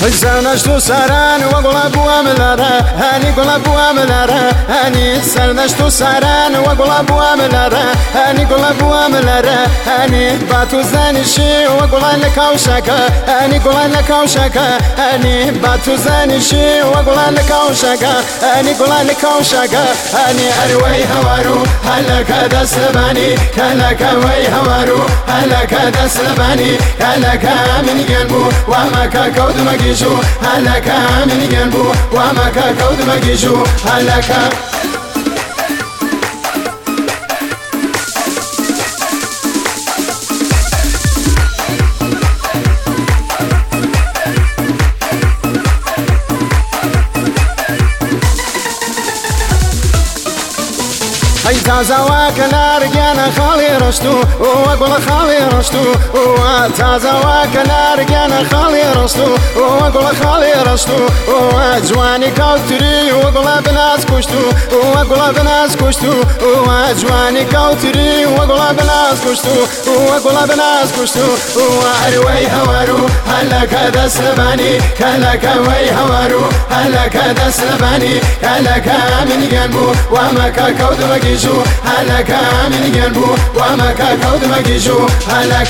سرنشتو سران وقل ابو املارا هاني قل ابو املارا هاني سرنشتو سران وقل ابو املارا هاني قل ابو املارا هاني باتو زانشي وقل لك وشكا هاني قل لك وشكا هاني باتو زانشي وقل لك وشكا هاني قل لك وشكا هاني اروي هوارو هلك دسباني كلك وي هوارو هلك دسباني كلك من قلبو وما كود مجيشو هلك من قلبو وما كود مجيشو هلك هاي تازواك نارجانا خالي رشتو وأقول خالي رشتو تازواك نارجانا خالي رشتو وأقول خالي رشتو جواني كوتري وأقول بناس كشتو وأقول بناس كشتو جواني كوتري وأقول بناس كشتو وأقول بناس كشتو أروي هوارو هلك دسباني كلك وي هوارو هلك دسباني كلك من قلبو وما كود مجيشو هلك من قلبو وما كود مجيشو هلك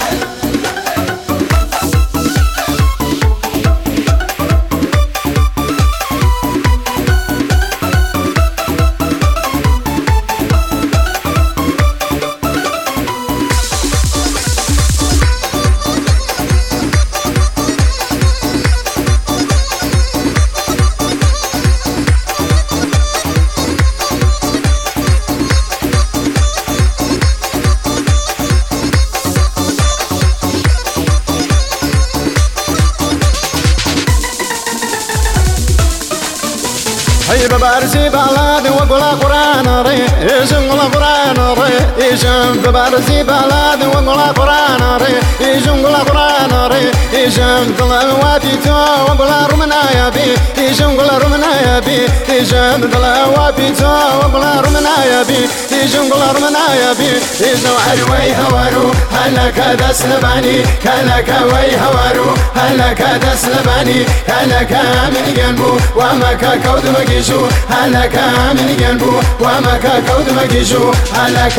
هاي ببارزي بالاد وقول قرآن ري يجن قول قرآن ري يجن ببارزي بالاد وقول قرآن ري يجن قول قرآن ري يجن قول وابيتو وقول رمنا يا بي يجن قول رمنا يا بي يجن قول وابيتو وقول رمنا يا بي يجن قول رمنا يا بي يجن عروي هوارو هلك دسلباني كلك وي هوارو هلك دسلباني كلك من قلبو وما كود مجيشو هلك من قلبو وما كود مجيشو هلك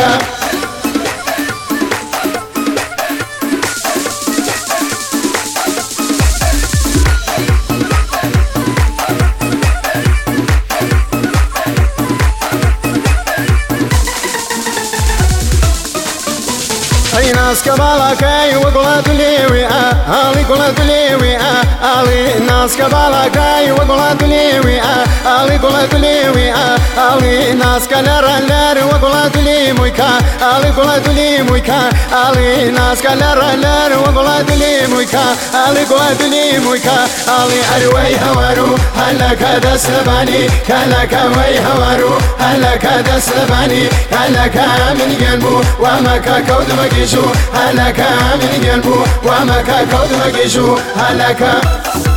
هاي ناس كبالكاي وقلت لي ويا علي قلت لي ويا علي ناس كبالكاي وقلت لي ويا علي قلت لي ويا علي ناس كنرلر وقلت لي مويكا علي قلت لي مويكا علي ناس كنرلر وقلت لي مويكا علي قلت لي مويكا علي اروي هوارو هلك دسباني كلك وي هوارو هلك دسباني كلك من قلبو وما كود مجيشو هلك من قلبو وما كود مجيشو هلك